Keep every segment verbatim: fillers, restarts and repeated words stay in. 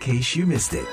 case you missed it.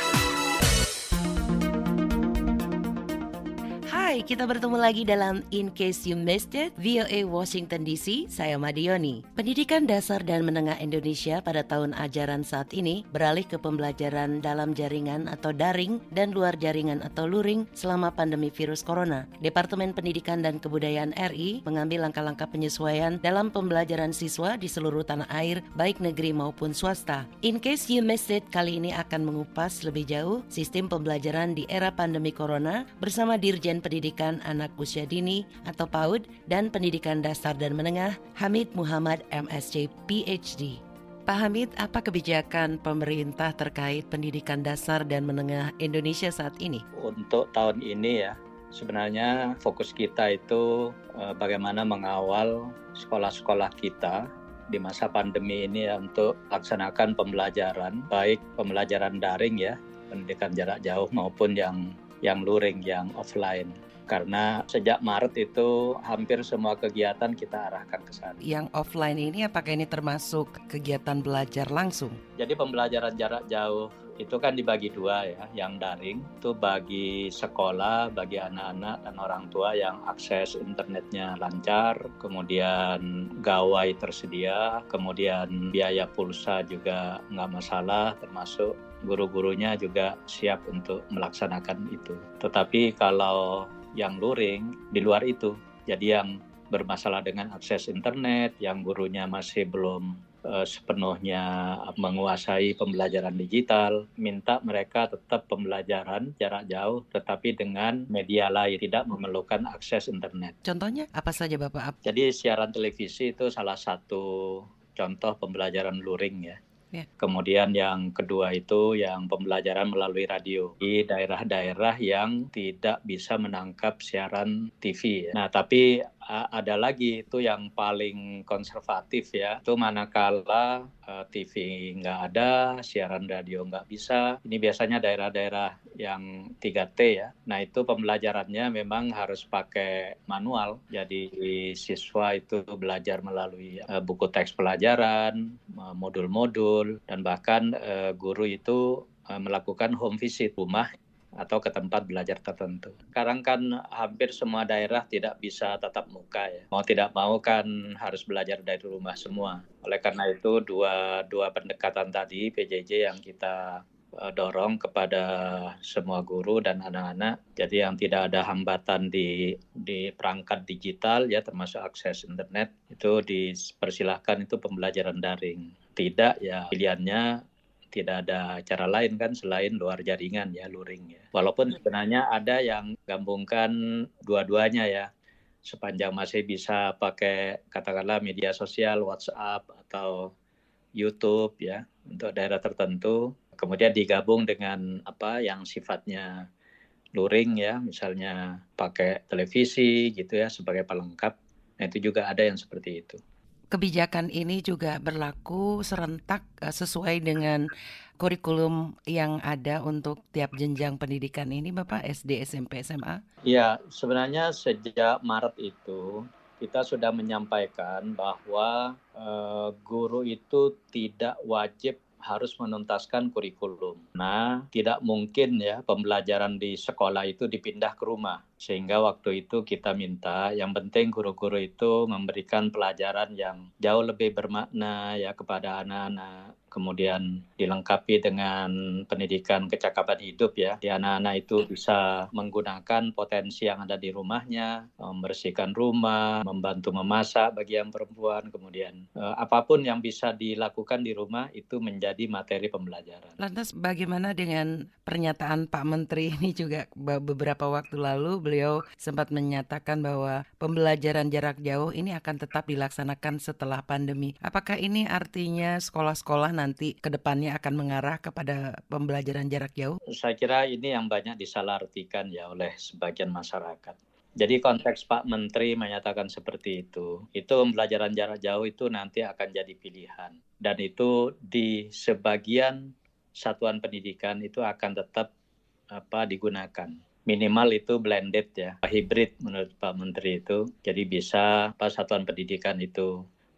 Hai, kita bertemu lagi dalam In Case You Missed It, V O A Washington D C, saya Madioni. Pendidikan dasar dan menengah Indonesia pada tahun ajaran saat ini beralih ke pembelajaran dalam jaringan atau daring dan luar jaringan atau luring selama pandemi virus corona. Departemen Pendidikan dan Kebudayaan R I mengambil langkah-langkah penyesuaian dalam pembelajaran siswa di seluruh tanah air, baik negeri maupun swasta. In Case You Missed It kali ini akan mengupas lebih jauh sistem pembelajaran di era pandemi corona bersama Dirjen Pendidikan Pendidikan Anak Usia Dini atau PAUD dan Pendidikan Dasar dan Menengah Hamid Muhammad M Sc P H D. Pak Hamid, apa kebijakan pemerintah terkait pendidikan dasar dan menengah Indonesia saat ini? Untuk tahun ini ya, sebenarnya fokus kita itu eh, bagaimana mengawal sekolah-sekolah kita di masa pandemi ini ya, untuk laksanakan pembelajaran, baik pembelajaran daring ya, pendidikan jarak jauh maupun yang yang luring, yang offline. Karena sejak Maret itu hampir semua kegiatan kita arahkan ke sana. Yang offline ini apakah ini termasuk kegiatan belajar langsung? Jadi pembelajaran jarak jauh itu kan dibagi dua ya. Yang daring itu bagi sekolah, bagi anak-anak dan orang tua yang akses internetnya lancar, kemudian gawai tersedia, kemudian biaya pulsa juga nggak masalah, termasuk guru-gurunya juga siap untuk melaksanakan itu. Tetapi kalau yang luring di luar itu, jadi yang bermasalah dengan akses internet, yang gurunya masih belum uh, sepenuhnya menguasai pembelajaran digital, minta mereka tetap pembelajaran jarak jauh tetapi dengan media lain, tidak memerlukan akses internet. Contohnya apa saja Bapak? Jadi siaran televisi itu salah satu contoh pembelajaran luring ya. Yeah. Kemudian yang kedua itu yang pembelajaran melalui radio di daerah-daerah yang tidak bisa menangkap siaran T V. Ya. Nah, tapi a- ada lagi itu yang paling konservatif ya, itu manakala uh, T V nggak ada, siaran radio nggak bisa. Ini biasanya daerah-daerah yang tiga T ya. Nah, itu pembelajarannya memang harus pakai manual. Jadi siswa itu belajar melalui uh, buku teks pelajaran, uh, modul-modul, dan bahkan uh, guru itu uh, melakukan home visit rumah atau ke tempat belajar tertentu. Sekarang kan hampir semua daerah tidak bisa tatap muka ya. Mau tidak mau kan harus belajar dari rumah semua. Oleh karena itu dua dua pendekatan tadi P J J yang kita uh, dorong kepada semua guru dan anak-anak. Jadi yang tidak ada hambatan di di perangkat digital ya, termasuk akses internet, itu dipersilahkan itu pembelajaran daring. Tidak ya pilihannya tidak ada cara lain kan selain luar jaringan ya, luring ya. Walaupun sebenarnya ada yang gabungkan dua-duanya ya, sepanjang masih bisa pakai katakanlah media sosial, WhatsApp atau YouTube ya untuk daerah tertentu, kemudian digabung dengan apa yang sifatnya luring ya, misalnya pakai televisi gitu ya sebagai pelengkap. Nah itu juga ada yang seperti itu. Kebijakan ini juga berlaku serentak sesuai dengan kurikulum yang ada untuk tiap jenjang pendidikan ini, Bapak, S D, S M P, S M A? Ya, sebenarnya sejak Maret itu kita sudah menyampaikan bahwa eh, guru itu tidak wajib harus menuntaskan kurikulum. Nah, tidak mungkin ya pembelajaran di sekolah itu dipindah ke rumah. Sehingga waktu itu kita minta yang penting guru-guru itu memberikan pelajaran yang jauh lebih bermakna ya kepada anak-anak. Kemudian dilengkapi dengan pendidikan kecakapan hidup ya. Di anak-anak itu bisa menggunakan potensi yang ada di rumahnya, membersihkan rumah, membantu memasak bagi yang perempuan. Kemudian eh, apapun yang bisa dilakukan di rumah itu menjadi materi pembelajaran. Lantas bagaimana dengan pernyataan Pak Menteri ini juga beberapa waktu lalu beliau sempat menyatakan bahwa pembelajaran jarak jauh ini akan tetap dilaksanakan setelah pandemi. Apakah ini artinya sekolah-sekolah nanti ke depannya akan mengarah kepada pembelajaran jarak jauh? Saya kira ini yang banyak disalahartikan ya oleh sebagian masyarakat. Jadi konteks Pak Menteri menyatakan seperti itu, itu pembelajaran jarak jauh itu nanti akan jadi pilihan. Dan itu di sebagian satuan pendidikan itu akan tetap apa digunakan. Minimal itu blended ya, hybrid menurut Pak Menteri itu. Jadi bisa apa satuan pendidikan itu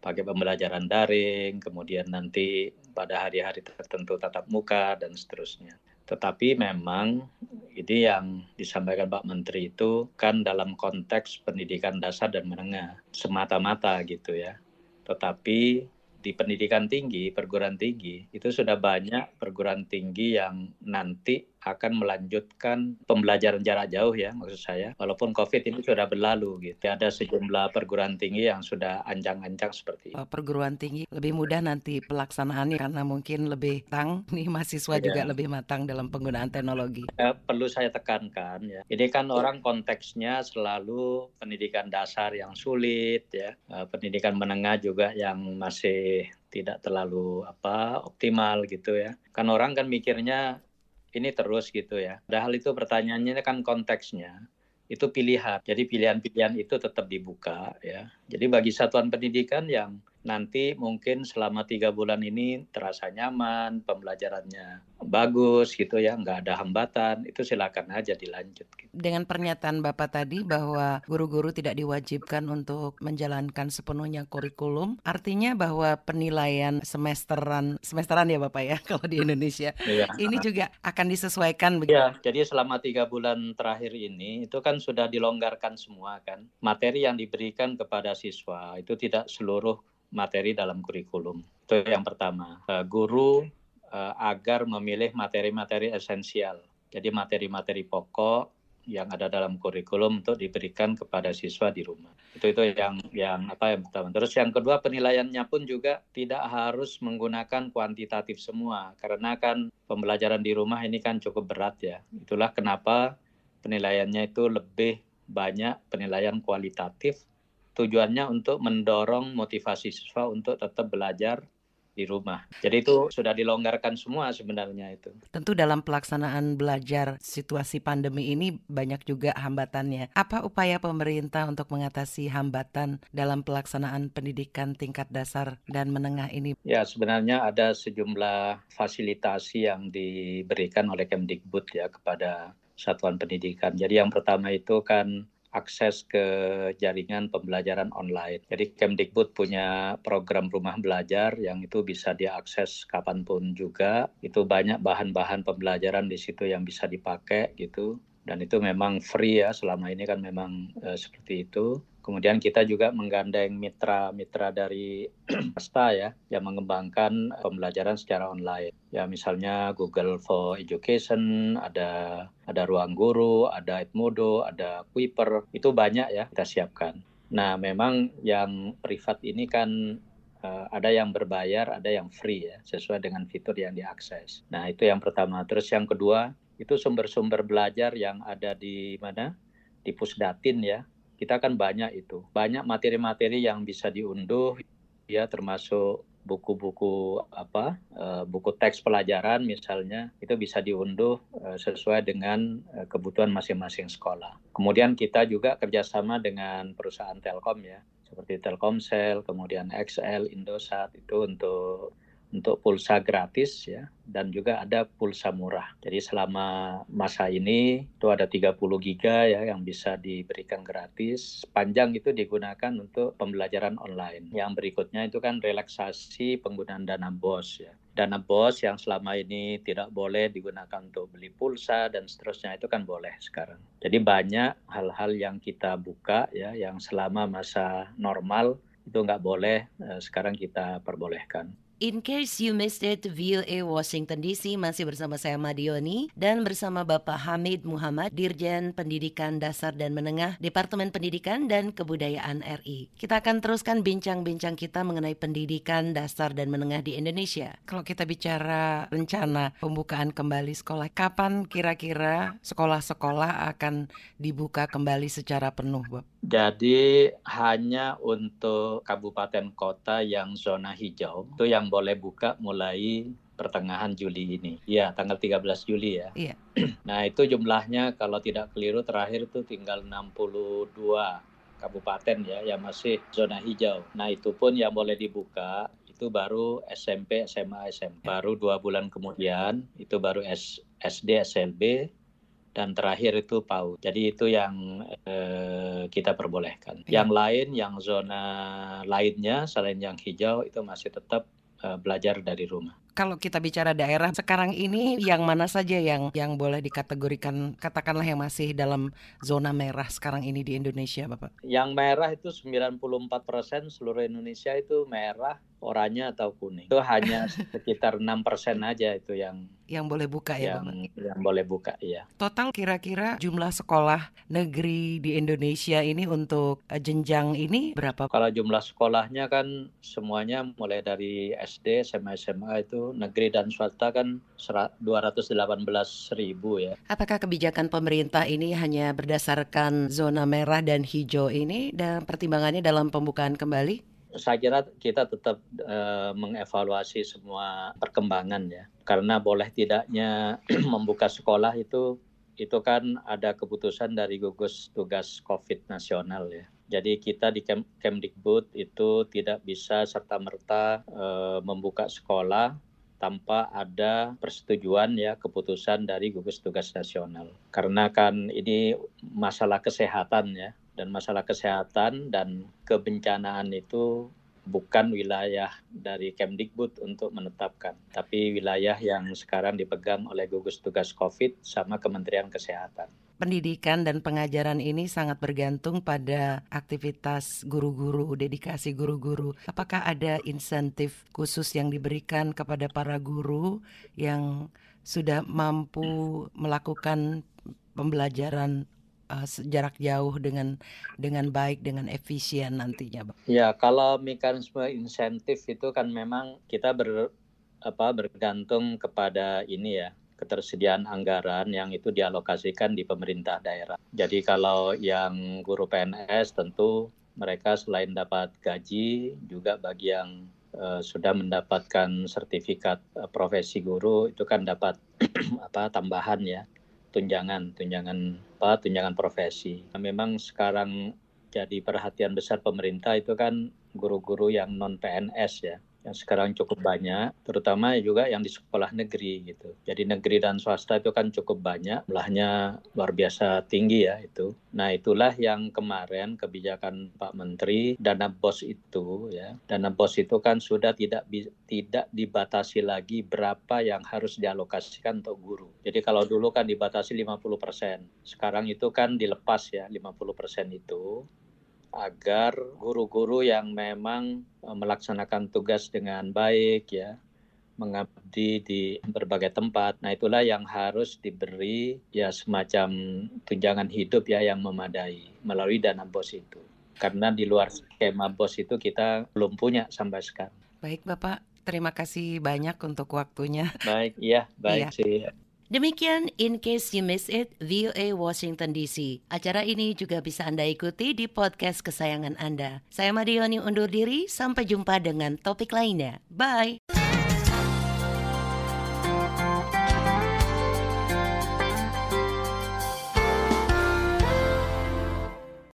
pakai pembelajaran daring, kemudian nanti pada hari-hari tertentu tatap muka, dan seterusnya. Tetapi memang ini yang disampaikan Pak Menteri itu kan dalam konteks pendidikan dasar dan menengah semata-mata gitu ya. Tetapi di pendidikan tinggi, perguruan tinggi, itu sudah banyak perguruan tinggi yang nanti akan melanjutkan pembelajaran jarak jauh ya, maksud saya. Walaupun COVID ini sudah berlalu gitu. Ada sejumlah perguruan tinggi yang sudah ancang-ancang seperti itu. Perguruan tinggi lebih mudah nanti pelaksanaannya karena mungkin lebih matang, nih mahasiswa ya. Juga lebih matang dalam penggunaan teknologi. Eh, perlu saya tekankan ya. Ini kan orang konteksnya selalu pendidikan dasar yang sulit ya, eh, pendidikan menengah juga yang masih tidak terlalu apa optimal gitu ya. Kan orang kan mikirnya ini terus gitu ya. Padahal itu pertanyaannya kan konteksnya. Itu pilihan. Jadi pilihan-pilihan itu tetap dibuka ya. Jadi bagi satuan pendidikan yang nanti mungkin selama tiga bulan ini terasa nyaman, pembelajarannya bagus gitu ya, nggak ada hambatan, itu silakan aja dilanjut. Gitu. Dengan pernyataan Bapak tadi bahwa guru-guru tidak diwajibkan untuk menjalankan sepenuhnya kurikulum, artinya bahwa penilaian semesteran, semesteran ya Bapak ya kalau di Indonesia, iya. Ini juga akan disesuaikan. Ya, jadi selama tiga bulan terakhir ini itu kan sudah dilonggarkan semua kan, materi yang diberikan kepada siswa itu tidak seluruh materi dalam kurikulum. Itu yang pertama. Uh, guru uh, agar memilih materi-materi esensial. Jadi materi-materi pokok yang ada dalam kurikulum untuk diberikan kepada siswa di rumah. Itu itu yang yang apa yang pertama. Terus yang kedua, penilaiannya pun juga tidak harus menggunakan kuantitatif semua, karena kan pembelajaran di rumah ini kan cukup berat ya. Itulah kenapa penilaiannya itu lebih banyak penilaian kualitatif. Tujuannya untuk mendorong motivasi siswa untuk tetap belajar di rumah. Jadi itu sudah dilonggarkan semua sebenarnya itu. Tentu dalam pelaksanaan belajar situasi pandemi ini banyak juga hambatannya. Apa upaya pemerintah untuk mengatasi hambatan dalam pelaksanaan pendidikan tingkat dasar dan menengah ini? Ya, sebenarnya ada sejumlah fasilitasi yang diberikan oleh Kemdikbud ya kepada satuan pendidikan. Jadi yang pertama itu kan akses ke jaringan pembelajaran online. Jadi Kemdikbud punya program rumah belajar yang itu bisa diakses kapanpun juga. Itu banyak bahan-bahan pembelajaran di situ yang bisa dipakai gitu. Dan itu memang free ya, selama ini kan memang e, seperti itu. Kemudian kita juga menggandeng mitra-mitra dari swasta ya, yang mengembangkan pembelajaran secara online. Ya misalnya Google for Education, ada ada Ruang Guru, ada Edmodo, ada Kuiper, itu banyak ya kita siapkan. Nah memang yang privat ini kan uh, ada yang berbayar, ada yang free ya, sesuai dengan fitur yang diakses. Nah itu yang pertama. Terus yang kedua, itu sumber-sumber belajar yang ada di mana? Di Pusdatin ya. Kita kan banyak itu, banyak materi-materi yang bisa diunduh, ya termasuk buku-buku apa, uh, buku teks pelajaran misalnya, itu bisa diunduh uh, sesuai dengan uh, kebutuhan masing-masing sekolah. Kemudian kita juga kerjasama dengan perusahaan Telkom ya, seperti Telkomsel, kemudian X L, Indosat itu untuk untuk pulsa gratis ya, dan juga ada pulsa murah. Jadi selama masa ini itu ada tiga puluh giga ya yang bisa diberikan gratis. Sepanjang itu digunakan untuk pembelajaran online. Yang berikutnya itu kan relaksasi penggunaan dana B O S ya. Dana B O S yang selama ini tidak boleh digunakan untuk beli pulsa dan seterusnya itu kan boleh sekarang. Jadi banyak hal-hal yang kita buka ya, yang selama masa normal itu nggak boleh, sekarang kita perbolehkan. In case you missed it, V O A Washington D C masih bersama saya Madioni dan bersama Bapak Hamid Muhammad, Dirjen Pendidikan Dasar dan Menengah, Departemen Pendidikan dan Kebudayaan R I. Kita akan teruskan bincang-bincang kita mengenai pendidikan dasar dan menengah di Indonesia. Kalau kita bicara rencana pembukaan kembali sekolah, kapan kira-kira sekolah-sekolah akan dibuka kembali secara penuh, Bapak? Jadi hanya untuk kabupaten kota yang zona hijau itu yang boleh buka mulai pertengahan Juli ini. Ya, tanggal tiga belas Juli ya. Iya. Nah, itu jumlahnya kalau tidak keliru terakhir itu tinggal enam puluh dua kabupaten ya yang masih zona hijau. Nah, itu pun yang boleh dibuka itu baru S M P, S M A, S M P. Baru dua bulan kemudian itu baru S D, S L B. dan terakhir itu P A U D. Jadi itu yang eh, kita perbolehkan. Yang lain, yang zona lainnya selain yang hijau itu masih tetap eh, belajar dari rumah. Kalau kita bicara daerah sekarang ini, yang mana saja yang yang boleh dikategorikan, katakanlah yang masih dalam zona merah sekarang ini di Indonesia, Bapak? Yang merah itu sembilan puluh empat persen seluruh Indonesia itu merah, oranye atau kuning. Itu hanya sekitar enam persen aja itu yang yang boleh buka ya, yang, Bapak? Yang boleh buka, iya. Total kira-kira jumlah sekolah negeri di Indonesia ini untuk uh, jenjang ini berapa? Kalau jumlah sekolahnya kan semuanya mulai dari S D, S M A, S M A itu negeri dan swasta kan dua ratus delapan belas ribu ya. Apakah kebijakan pemerintah ini hanya berdasarkan zona merah dan hijau ini dan pertimbangannya dalam pembukaan kembali? Saya kira kita tetap uh, mengevaluasi semua perkembangan ya. Karena boleh tidaknya membuka sekolah itu itu kan ada keputusan dari gugus tugas COVID nasional ya. Jadi kita di Kem- Kemdikbud itu tidak bisa serta-merta uh, membuka sekolah tanpa ada persetujuan ya keputusan dari gugus tugas nasional. Karena kan ini masalah kesehatan ya. Dan masalah kesehatan dan kebencanaan itu bukan wilayah dari Kemdikbud untuk menetapkan, tapi wilayah yang sekarang dipegang oleh gugus tugas COVID sama Kementerian Kesehatan. Pendidikan dan pengajaran ini sangat bergantung pada aktivitas guru-guru, dedikasi guru-guru. Apakah ada insentif khusus yang diberikan kepada para guru yang sudah mampu melakukan pembelajaran Uh, jarak jauh dengan dengan baik, dengan efisien nantinya, Bang? Ya, kalau mekanisme insentif itu kan memang kita ber, apa, bergantung kepada ini ya, ketersediaan anggaran yang itu dialokasikan di pemerintah daerah. Jadi kalau yang guru P N S tentu mereka selain dapat gaji, juga bagi yang uh, sudah mendapatkan sertifikat uh, profesi guru itu kan dapat apa tambahan ya. tunjangan, tunjangan apa, tunjangan profesi. Nah, memang sekarang jadi perhatian besar pemerintah itu kan guru-guru yang non P N S ya, yang sekarang cukup banyak, terutama juga yang di sekolah negeri gitu. Jadi negeri dan swasta itu kan cukup banyak, jumlahnya luar biasa tinggi ya itu. Nah itulah yang kemarin kebijakan Pak Menteri, dana B O S itu ya, dana B O S itu kan sudah tidak tidak dibatasi lagi berapa yang harus dialokasikan untuk guru. Jadi kalau dulu kan dibatasi lima puluh persen, sekarang itu kan dilepas ya lima puluh persen itu, agar guru-guru yang memang melaksanakan tugas dengan baik ya, mengabdi di berbagai tempat. Nah, itulah yang harus diberi ya semacam tunjangan hidup ya yang memadai melalui dana B O S itu. Karena di luar skema B O S itu kita belum punya sampai sekarang. Baik, Bapak, terima kasih banyak untuk waktunya. Baik, iya, baik iya. sih. Demikian In Case You Missed It, V O A Washington D C. Acara ini juga bisa Anda ikuti di podcast kesayangan Anda. Saya Madioni undur diri, sampai jumpa dengan topik lainnya. Bye!